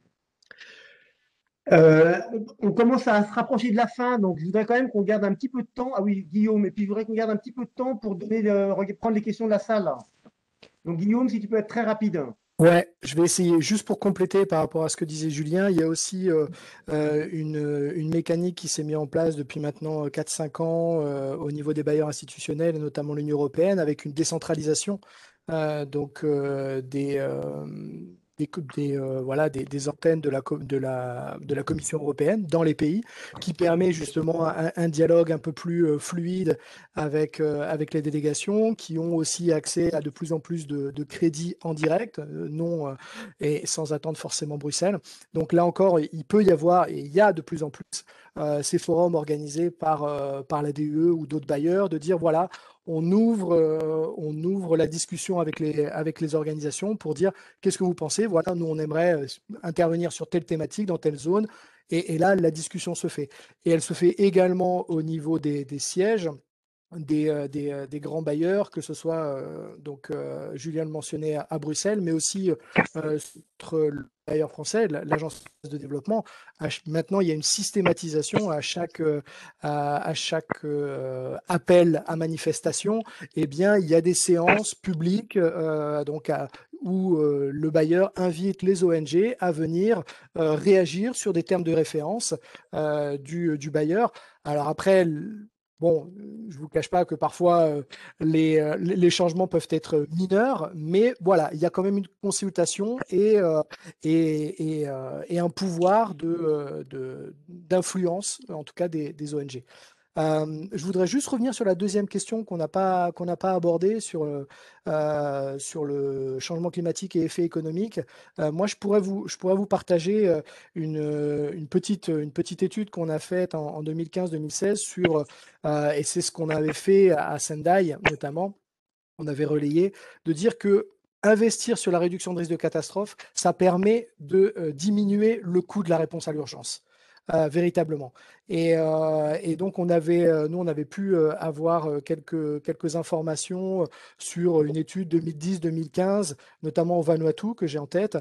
Euh, on commence à se rapprocher de la fin, donc je voudrais quand même qu'on garde un petit peu de temps. Ah oui, Guillaume, et puis je voudrais qu'on garde un petit peu de temps pour donner, le- prendre les questions de la salle. Donc Guillaume, si tu peux être très rapide. Ouais, je vais essayer. Juste pour compléter par rapport à ce que disait Julien, il y a aussi euh, euh, une, une mécanique qui s'est mise en place depuis maintenant quatre cinq ans euh, au niveau des bailleurs institutionnels, et notamment l'Union européenne, avec une décentralisation euh, donc euh, des, euh, des, co- des, euh, voilà, des, des antennes de la, co- de, la, de la Commission européenne dans les pays, qui permet justement un, un dialogue un peu plus euh, fluide avec, euh, avec les délégations, qui ont aussi accès à de plus en plus de, de crédits en direct, euh, non euh, et sans attendre forcément Bruxelles. Donc là encore, il peut y avoir, et il y a de plus en plus, euh, ces forums organisés par, euh, par la D E ou d'autres bailleurs, de dire voilà, on ouvre, euh, on ouvre la discussion avec les, avec les organisations pour dire qu'est-ce que vous pensez, voilà, nous on aimerait euh, intervenir sur telle thématique, dans telle zone, et, et là la discussion se fait. Et elle se fait également au niveau des, des sièges des, euh, des, euh, des grands bailleurs, que ce soit, euh, donc euh, Julien le mentionnait, à, à Bruxelles, mais aussi euh, entre le bailleur français, la- l'agence de développement. À ch- maintenant, il y a une systématisation à chaque, euh, à, à chaque euh, appel à manifestation. Eh bien, il y a des séances publiques euh, donc à- où euh, le bailleur invite les O N G à venir euh, réagir sur des termes de référence euh, du, du bailleur. Alors après, bon, je ne vous cache pas que parfois euh, les, euh, les changements peuvent être mineurs, mais voilà, il y a quand même une consultation et, euh, et, et, euh, et un pouvoir de, euh, de- d'influence, en tout cas des, des O N G. Euh, je voudrais juste revenir sur la deuxième question qu'on n'a pas, qu'on n'a pas abordée sur, euh, euh, sur le changement climatique et effets économiques. Euh, moi, je pourrais vous, je pourrais vous partager euh, une, euh, une petite, une petite étude qu'on a faite en, en deux mille quinze deux mille seize sur, euh, et c'est ce qu'on avait fait à Sendai notamment, on avait relayé, de dire que investir sur la réduction de risque de catastrophe, ça permet de euh, diminuer le coût de la réponse à l'urgence. Euh, véritablement. Et, euh, et donc, on avait, euh, nous, on avait pu euh, avoir euh, quelques, quelques informations sur une étude deux mille dix deux mille quinze, notamment au Vanuatu, que j'ai en tête.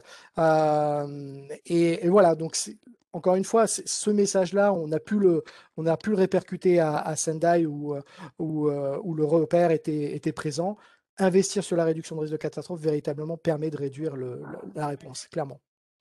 Euh, et, et voilà, donc, encore une fois, ce message-là, on a pu le, on a pu le répercuter à, à Sendai où, où, euh, où le repère était, était présent. Investir sur la réduction de risque de catastrophe véritablement permet de réduire le, le, la réponse, clairement.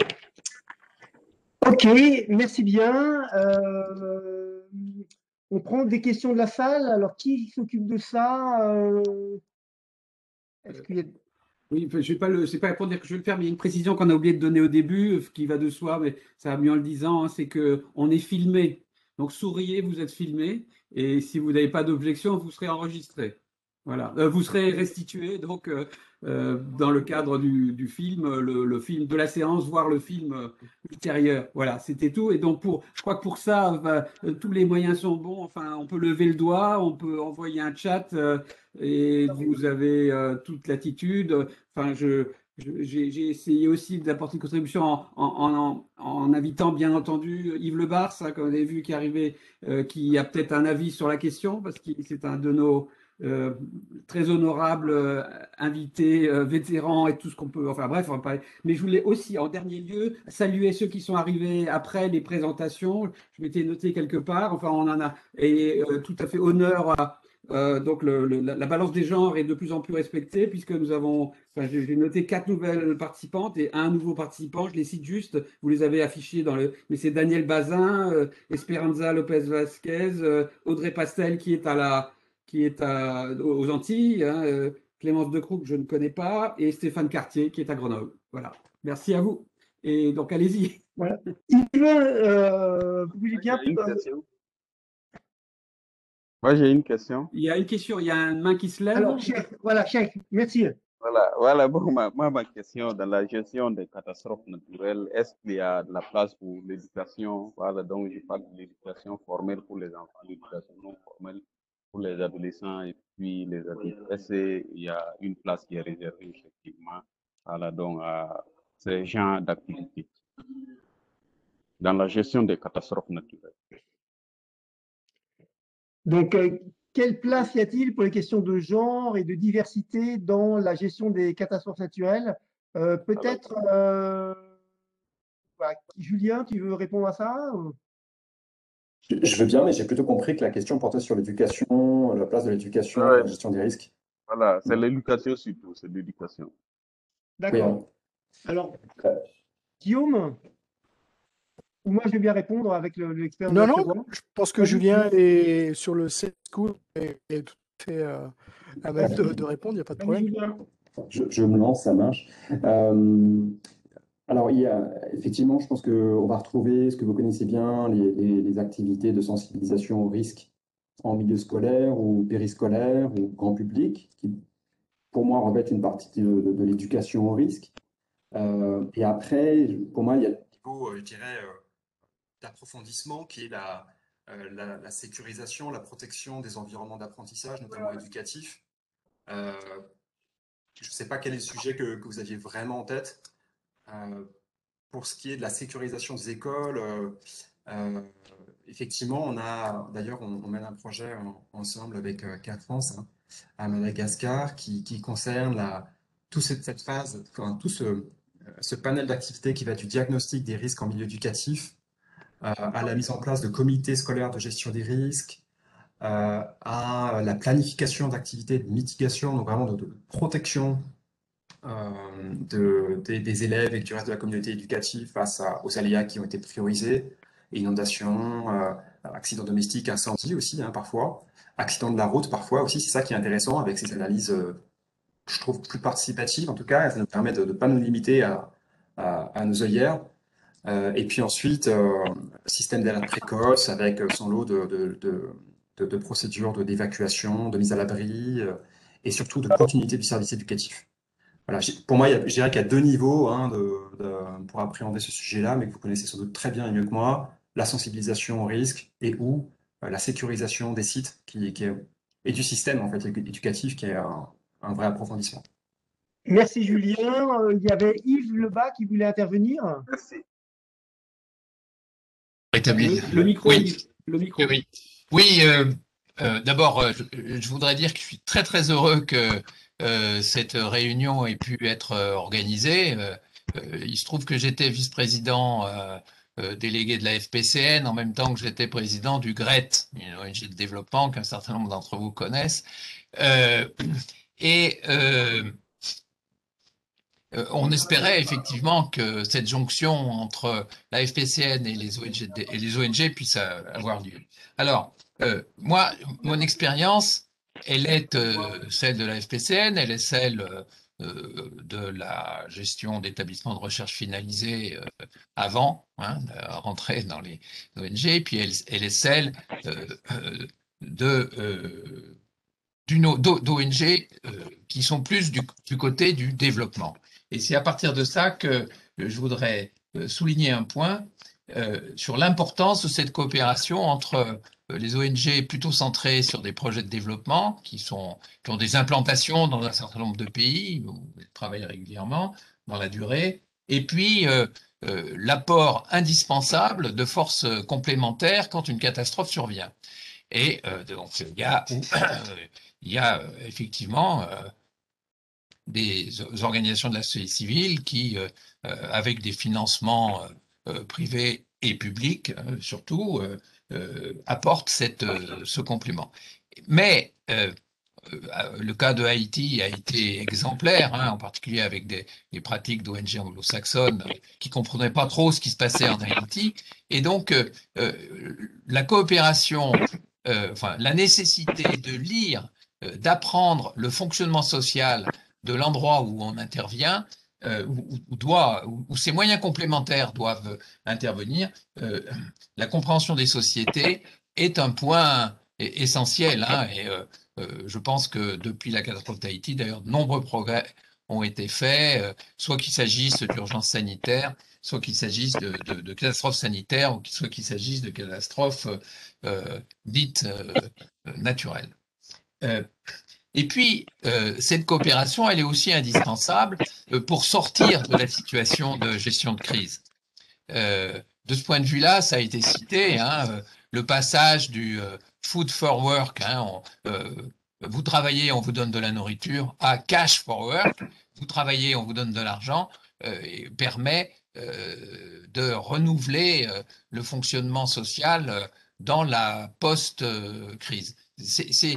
Ok, merci bien. Euh, on prend des questions de la salle. Alors, qui s'occupe de ça euh, Est-ce qu'il y a... Oui, enfin, je vais pas le, c'est pas pour dire que je vais le faire, mais il y a une précision qu'on a oublié de donner au début, euh, qui va de soi, mais ça va mieux en le disant, hein, c'est que on est filmé. Donc souriez, vous êtes filmé, et si vous n'avez pas d'objection, vous serez enregistré. Voilà, Euh, vous serez restitué. Donc euh, euh, dans le cadre du, du film, le, le film de la séance, voire le film euh, ultérieur. Voilà, c'était tout. Et donc pour, je crois que pour ça, bah, euh, tous les moyens sont bons. Enfin, on peut lever le doigt, on peut envoyer un chat. euh, et vous avez euh, toute l'attitude. Enfin, je, je- j'ai j'ai essayé aussi d'apporter une contribution en, en, en- en invitant bien entendu Yves Le Bars, hein, comme vous avez vu, qui est arrivé, euh, qui a peut-être un avis sur la question, parce que c'est un de nos euh, très honorables euh, invités, euh, vétérans et tout ce qu'on peut. Enfin bref, on va pas- mais je voulais aussi, en dernier lieu, saluer ceux qui sont arrivés après les présentations. Je m'étais noté quelque part. Enfin, on en a et euh, tout à fait honneur à euh, donc le, le, la balance des genres est de plus en plus respectée puisque nous avons, enfin, j'ai noté quatre nouvelles participantes et un nouveau participant, je les cite juste, vous les avez affichés dans le, mais c'est Daniel Bazin, euh, Esperanza Lopez Vasquez, euh, Audrey Pastel qui est à la, qui est à, aux Antilles, hein, euh, Clémence Decroux que je ne connais pas et Stéphane Cartier qui est à Grenoble. Voilà. Merci à vous. Et donc allez-y. Voilà. Yves, euh, vous voulez bien... Moi, j'ai une question. Il y a une question, il y a une main qui se lève. Alors, Cheikh, voilà, Cheikh, merci. Voilà, voilà bon, ma, moi, ma question, dans la gestion des catastrophes naturelles, est-ce qu'il y a de la place pour l'éducation? Voilà, donc je parle de l'éducation formelle pour les enfants, l'éducation non formelle pour les adolescents et puis les adultes. Est-ce qu'il y a une place qui est réservée effectivement, voilà, donc, à ces genres d'activités dans la gestion des catastrophes naturelles? Donc, euh, quelle place y a-t-il pour les questions de genre et de diversité dans la gestion des catastrophes naturelles? Euh, Peut-être, euh, bah, Julien, tu veux répondre à ça? Je je veux bien, mais j'ai plutôt compris que la question portait sur l'éducation, la place de l'éducation Ouais, dans la gestion des risques. voilà, c'est l'éducation surtout, c'est l'éducation. Oui, D'accord. Alors, Guillaume, ou moi je vais bien répondre avec le- l'expert Non, non, naturel. je pense que Vas-y. Julien est sur le safe school et est tout à fait euh, à même de, de répondre, il n'y a pas de Vas-y, problème. Julien. je, je me lance, ça marche. Euh, alors, il y a, effectivement, je pense qu'on va retrouver ce que vous connaissez bien, les, les- les activités de sensibilisation au risque en milieu scolaire ou périscolaire ou grand public, qui, pour moi, revêtent une partie de, de- de l'éducation au risque. Euh, et après, pour moi, il y a le niveau, euh, je dirais, euh, d'approfondissement qui est la, euh, la, la sécurisation, la protection des environnements d'apprentissage, notamment éducatifs. Euh, je ne sais pas quel est le sujet que, que vous aviez vraiment en tête. Euh, pour ce qui est de la sécurisation des écoles, euh, euh, effectivement, on a, d'ailleurs, on, on mène un projet en- ensemble avec euh, Care France, hein, à Madagascar qui, qui concerne la, toute cette, cette phase, enfin, tout ce, ce panel d'activités qui va du diagnostic des risques en milieu éducatif euh, à la mise en place de comités scolaires de gestion des risques, euh, à la planification d'activités de mitigation, donc vraiment de, de protection euh, de, des, des élèves et du reste de la communauté éducative face à- aux aléas qui ont été priorisés, inondations, euh, accidents domestiques, incendies aussi, hein, parfois, accidents de la route parfois aussi. C'est ça qui est intéressant avec ces analyses, euh, je trouve, plus participatives en tout cas. Ça nous permet de ne pas nous limiter à, à, à nos œillères. Euh, et puis ensuite, euh, système d'alerte précoce avec son lot de, de, de, de, de procédures de- d'évacuation, de mise à l'abri euh, et surtout de continuité du service éducatif. Voilà, j'ai- pour moi, il y a- je dirais qu'il y a deux niveaux hein, de, de- pour appréhender ce sujet-là, mais que vous connaissez sans doute très bien et mieux que moi, la sensibilisation au risque et ou euh, la sécurisation des sites qui, qui est- et du système en fait, édu- éducatif qui est un, un vrai approfondissement. Merci, Julien. Euh, Il y avait Yves Lebas qui voulait intervenir. Merci. Le, Rétabli. le micro, Oui, le micro. oui. Oui, euh, euh, d'abord, euh, je, je voudrais dire que je suis très très heureux que euh, cette réunion ait pu être euh, organisée. Euh, euh, il se trouve que j'étais vice-président euh, euh, délégué de la F P C N en même temps que j'étais président du G R E T, une O N G de développement qu'un certain nombre d'entre vous connaissent. Euh, et euh, Euh, on espérait effectivement que cette jonction entre la F P C N et les O N G, et les O N G puisse euh, avoir lieu. Alors, euh, moi, mon expérience, elle est euh, celle de la F P C N, elle est celle euh, de la gestion d'établissements de recherche finalisés euh, avant hein, de rentrer dans les O N G, puis elle, elle est celle euh, euh, de euh, d'O N G euh, qui sont plus du, du côté du développement. Et c'est à partir de ça que euh, je voudrais euh, souligner un point euh, sur l'importance de cette coopération entre euh, les O N G plutôt centrées sur des projets de développement qui, sont, qui ont des implantations dans un certain nombre de pays, où elles travaillent régulièrement dans la durée, et puis euh, euh, l'apport indispensable de forces complémentaires quand une catastrophe survient. Et euh, donc, il y a, il y a euh, effectivement euh, des organisations de la société civile qui, euh, euh, avec des financements euh, privés et publics euh, surtout, euh, euh, apportent cette, euh, ce complément. Mais euh, le cas de Haïti a été exemplaire, hein, en particulier avec des, des pratiques d'O N G anglo-saxonnes qui ne comprenaient pas trop ce qui se passait en Haïti. Et donc, euh, euh, la coopération, euh, enfin, la nécessité de lire, euh, d'apprendre le fonctionnement social de l'endroit où on intervient, euh, où, où, doit, où, où ces moyens complémentaires doivent intervenir, euh, la compréhension des sociétés est un point est essentielle. Hein, et euh, euh, je pense que depuis la catastrophe d'Haïti, d'ailleurs, de nombreux progrès ont été faits, euh, soit qu'il s'agisse d'urgence sanitaire, soit qu'il s'agisse de, de, de catastrophes sanitaires, ou soit qu'il s'agisse de catastrophes euh, dites euh, naturelles. Euh, et puis, euh, cette coopération, elle est aussi indispensable euh, pour sortir de la situation de gestion de crise. Euh, de ce point de vue-là, ça a été cité, hein, euh, le passage du euh, food for work, hein, on, euh, vous travaillez, on vous donne de la nourriture, à cash for work, vous travaillez, on vous donne de l'argent, euh, et permet euh, de renouveler euh, le fonctionnement social euh, dans la post-crise. C'est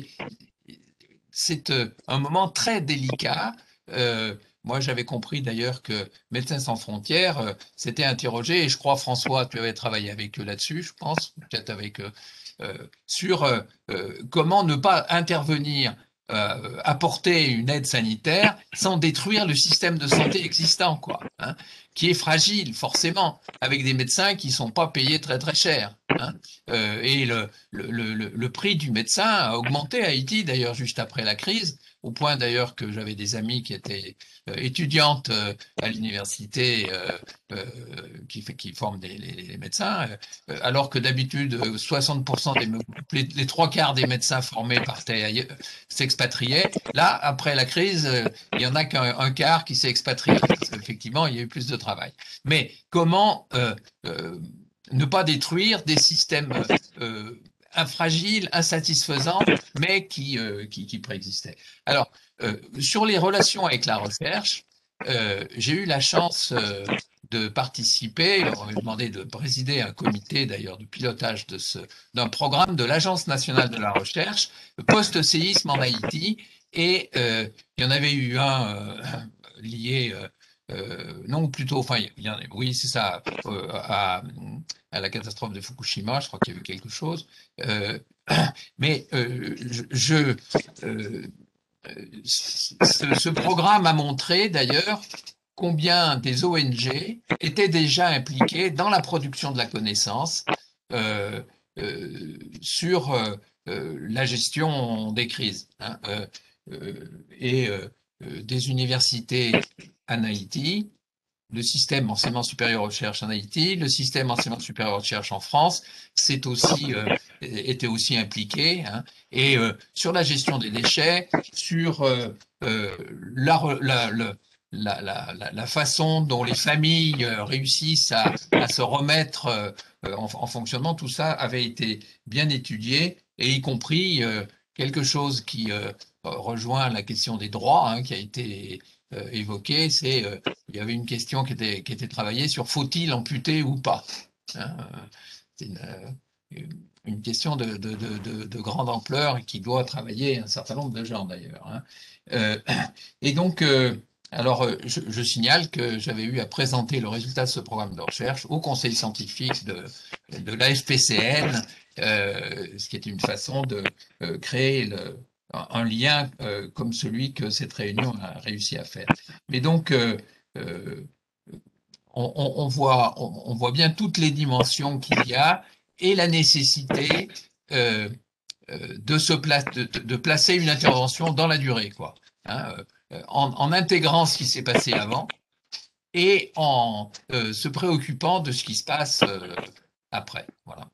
c'est un moment très délicat. Euh, moi, j'avais compris d'ailleurs que Médecins sans frontières euh, s'était interrogé, et je crois, François, tu avais travaillé avec eux là-dessus, je pense, peut-être avec eux, euh, sur euh, euh, comment ne pas intervenir, euh, apporter une aide sanitaire sans détruire le système de santé existant, quoi, hein, qui est fragile, forcément, avec des médecins qui ne sont pas payés très très cher. Hein, euh, et le, le, le, le prix du médecin a augmenté à Haïti, d'ailleurs, juste après la crise, au point d'ailleurs que j'avais des amis qui étaient euh, étudiantes euh, à l'université euh, euh, qui, qui forment des, les, les médecins, euh, alors que d'habitude, soixante pour cent des les, les trois quarts des médecins formés partaient ailleurs, s'expatriaient. Là, après la crise, euh, il n'y en a qu'un un quart qui s'est expatrié, parce qu'effectivement, il y a eu plus de travail. Mais comment euh, euh, ne pas détruire des systèmes euh, infragiles, insatisfaisants, mais qui, euh, qui, qui préexistaient. Alors, euh, sur les relations avec la recherche, euh, j'ai eu la chance euh, de participer, on m'a demandé de présider un comité d'ailleurs de pilotage de ce, d'un programme de l'Agence nationale de la recherche, post-séisme en Haïti, et euh, il y en avait eu un euh, lié... Euh, Euh, non, plutôt, enfin, il y en a, oui, c'est ça, euh, à, à la catastrophe de Fukushima, je crois qu'il y a eu quelque chose. Euh, mais euh, je, je euh, ce, ce programme a montré d'ailleurs combien des O N G étaient déjà impliquées dans la production de la connaissance euh, euh, sur euh, la gestion des crises. Hein, euh, euh, et euh, des universités en Haïti, le système enseignement supérieur recherche en Haïti, le système enseignement supérieur recherche en France, c'est aussi euh, était aussi impliqué, hein, et euh, sur la gestion des déchets, sur euh, euh, la, la, la, la, la façon dont les familles réussissent à, à se remettre euh, en, en fonctionnement, tout ça avait été bien étudié, et y compris euh, quelque chose qui euh, rejoint la question des droits, hein, qui a été euh, évoqué, c'est euh, il y avait une question qui était, qui était travaillée sur faut-il amputer ou pas, hein, c'est une, une question de, de, de, de grande ampleur qui doit travailler un certain nombre de gens d'ailleurs. Hein. Euh, et donc, euh, alors, je, je signale que j'avais eu à présenter le résultat de ce programme de recherche au conseil scientifique de, de l'A F P C N, euh, ce qui est une façon de euh, créer le, un lien euh, comme celui que cette réunion a réussi à faire. Mais donc, euh, euh, on, on, voit, on, on voit bien toutes les dimensions qu'il y a et la nécessité euh, de, se pla de, de placer une intervention dans la durée, quoi, hein, en, en intégrant ce qui s'est passé avant et en euh, se préoccupant de ce qui se passe euh, après. Voilà.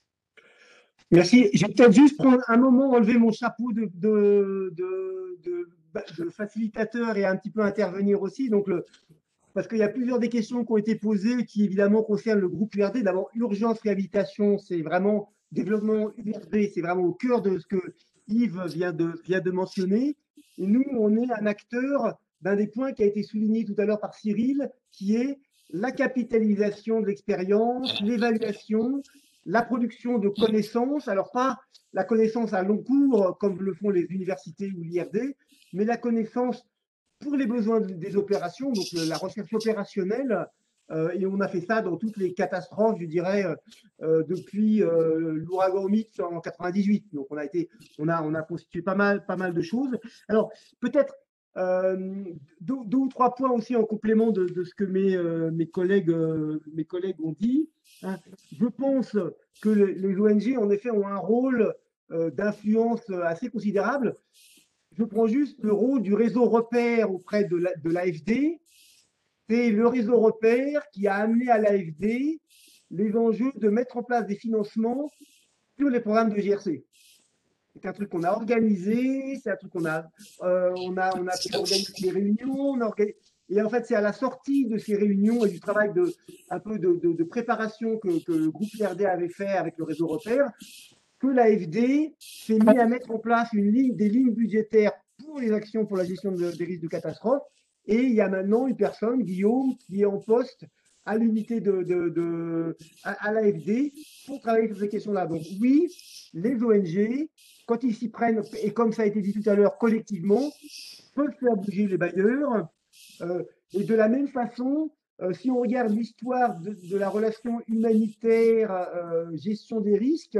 Merci. Je vais peut-être juste prendre un moment, enlever mon chapeau de, de, de, de, de facilitateur et un petit peu intervenir aussi. Donc le, parce qu'il y a plusieurs des questions qui ont été posées qui évidemment concernent le groupe U R D. D'abord, urgence réhabilitation, c'est vraiment développement U R D, c'est vraiment au cœur de ce que Yves vient de, vient de mentionner. Et nous, on est un acteur d'un des points qui a été souligné tout à l'heure par Cyril, qui est la capitalisation de l'expérience, l'évaluation, la production de connaissances. Alors, pas la connaissance à long cours, comme le font les universités ou l'I R D, mais la connaissance pour les besoins des opérations, donc la recherche opérationnelle, euh, et on a fait ça dans toutes les catastrophes, je dirais, euh, depuis euh, l'ouragan Mitch en quatre-vingt-dix-huit. Donc on a été, on a, on a constitué pas mal, pas mal de choses. Alors peut-être euh, deux, deux ou trois points aussi en complément de, de ce que mes, euh, mes collègues, euh, mes collègues ont dit. Hein. Je pense que les O N G, en effet, ont un rôle euh, d'influence assez considérable. Je prends juste le rôle du réseau repère auprès de la- de l'A F D. C'est le réseau repère qui a amené à l'A F D les enjeux de mettre en place des financements sur les programmes de G R C. C'est un truc qu'on a organisé, c'est un truc qu'on a, euh, on a, on a pu organiser des réunions, on a organi- et en fait, c'est à la sortie de ces réunions et du travail de, un peu de, de- de préparation que, que le groupe P R D avait fait avec le réseau repère, que l'A F D s'est mis à mettre en place une ligne, des lignes budgétaires pour les actions pour la gestion de- des risques de catastrophe. Et il y a maintenant une personne, Guillaume, qui est en poste à l'unité de, de, de- à, à l'A F D pour travailler sur ces questions-là. Donc oui, les O N G, quand ils s'y prennent, et comme ça a été dit tout à l'heure, collectivement, peuvent faire bouger les bailleurs. Euh, et de la même façon, euh, si on regarde l'histoire de, de la relation humanitaire, euh, gestion des risques,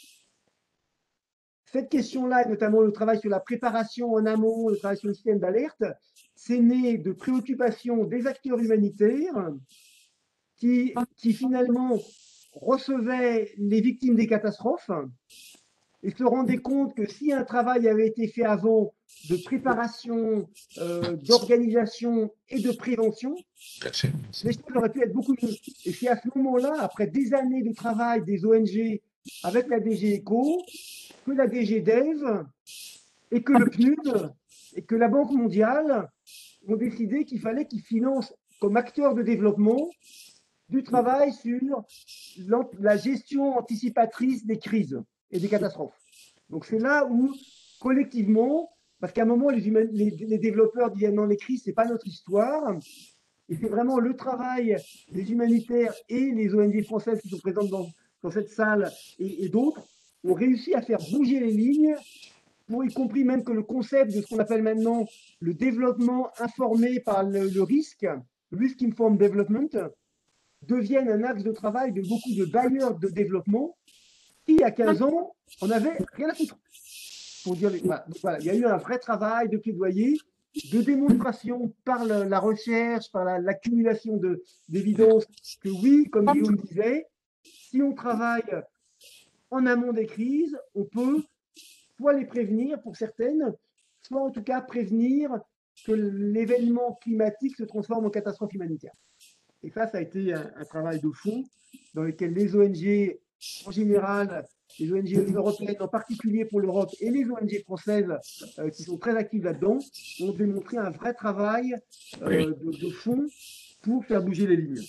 cette question-là, et notamment le travail sur la préparation en amont, le travail sur le système d'alerte, c'est né de préoccupations des acteurs humanitaires qui, qui finalement recevaient les victimes des catastrophes et se rendaient compte que si un travail avait été fait avant de préparation, euh, d'organisation et de prévention, les choses auraient pu être beaucoup mieux. Et c'est à ce moment-là, après des années de travail des O N G avec la D G ECO, que la D G Dev et que le P N U D et que la Banque mondiale ont décidé qu'il fallait qu'ils financent comme acteurs de développement du travail sur la gestion anticipatrice des crises et des catastrophes. Donc c'est là où, collectivement, parce qu'à un moment, les, humains, les, les développeurs disent non, les crises, c'est pas notre histoire. Et c'est vraiment le travail des humanitaires et les O N G françaises qui sont présentes dans, dans cette salle et, et d'autres ont réussi à faire bouger les lignes, pour y compris même que le concept de ce qu'on appelle maintenant le développement informé par le, le risque, Risk Informed Development, devienne un axe de travail de beaucoup de bailleurs de développement qui, il y a quinze ans, on n'avait rien à foutre. Pour dire, voilà. Donc, voilà, il y a eu un vrai travail de plaidoyer, de démonstration par le, la recherche, par l'accumulation la, d'évidence que oui, comme Guillaume disait, si on travaille en amont des crises, on peut soit les prévenir pour certaines, soit en tout cas prévenir que l'événement climatique se transforme en catastrophe humanitaire. Et ça, ça a été un, un travail de fond dans lequel les O N G en général, les O N G européennes en particulier pour l'Europe et les O N G françaises euh, qui sont très actives là-dedans ont démontré un vrai travail euh, de, de fond pour faire bouger les lignes.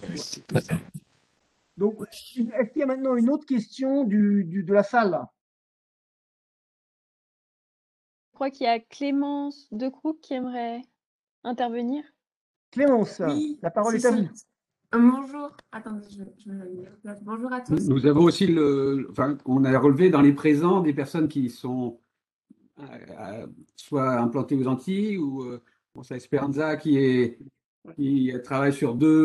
Donc, est-ce qu'il y a maintenant une autre question du, du, de la salle? Je crois qu'il y a Clémence Decroux qui aimerait intervenir. Clémence, oui, la parole est, est à vous. Bonjour. Attendez, je, je me mets. Bonjour à tous. Nous avons aussi le, enfin, on a relevé dans les présents des personnes qui sont euh, soit implantées aux Antilles ou euh, bon, c'est Esperanza qui est qui travaille sur deux